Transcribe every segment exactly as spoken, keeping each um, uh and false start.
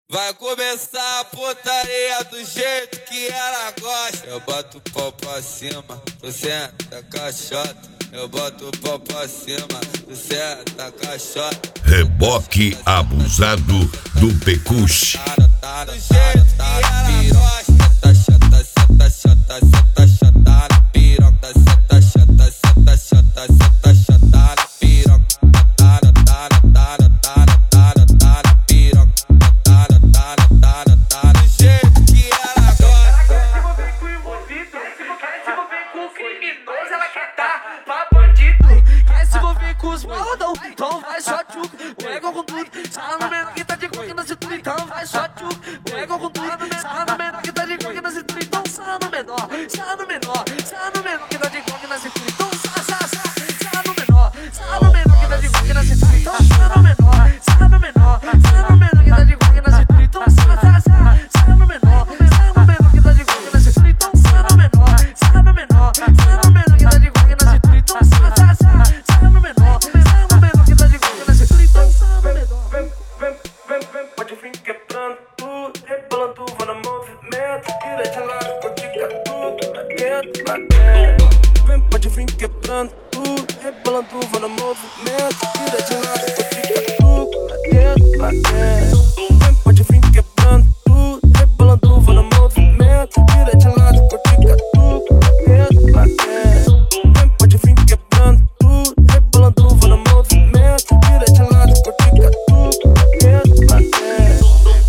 Vai começar a putaria do jeito que ela gosta. Eu boto o pau pra cima, tu senta caixota. Eu boto o pau pra cima, tu senta caixota. Reboque abusado do Pecuche. Do jeito que ela gosta. Senta, senta, senta, senta, senta na piroca. Senta, senta, senta, senta, senta, senta na piroca. Tá, tá, tá, tá, tá, tá, tá, tá na piroca. Tá, tá, tá, tá, do jeito que ela gosta. Ela quer se envolver com o envolvido, quer se envolver com o criminoso, ela quer dar pra bandido. Quer se envolver com os malandão, então vai só tchuca. Pega com tudo, sarra no menor que tá de coque na cintura, então vai só tchuca. Pega com tudo, sarra no menor que tá de coque na cintura, então sarra no menor, sarra no menor, sarra no menor que tá de coque na cintura, então sarra, sarra, sarra, sarra no menor, sarra no menor que tá de coque na cintura, então sarra no menor, sarra no menor, sarra no menor que tá de coque na cintura, então sarra, sarra, sarra, sarra no menor, sarra no menor que tá de coque na cintura, então sarra no menor, sarra no menor, sarra no menor que tá de coque na cintura, então sarra, sarra, sarra, sarra no menor, sarra no menor que tá de coque na cintura, então sarra no menor. Vem, vem, vem, vem, pode vir quebrando tudo, rebolando, vou no movimento, vira de lado, pode ficar tudo lá dentro, lá dentro. Vem, pode vir quebrando tudo, rebolando, vou no movimento, vira de lado, pode ficar tudo lá dentro, lá dentro. Vem, pode vir quebrando tudo, rebolando, vou no movimento, vira de lado, pode ficar tudo lá dentro, lá dentro. Vem, pode vir quebrando tudo, rebolando, vou no movimento, vira de lado, pode ficar tudo lá dentro, lá dentro.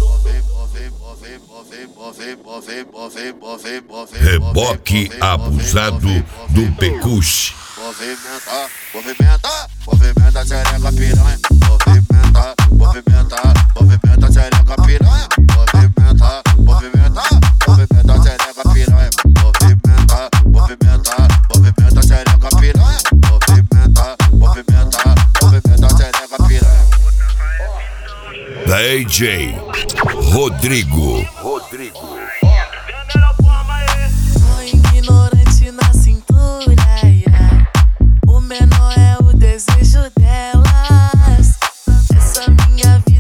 Reboque abusado do Pecuche. Movimenta, movimenta, movimenta a xereca piranha. Movimenta, movimenta, movimenta a xereca piranha. Movimenta, movimenta, movimenta a xereca piranha. Movimenta, movimenta, movimenta a xereca piranha. Movimenta, movimenta, movimenta a xereca piranha. D J Rodrigo. Rodrigo. O ignorante na cintura, yeah. O menor é o desejo delas. Essa minha vida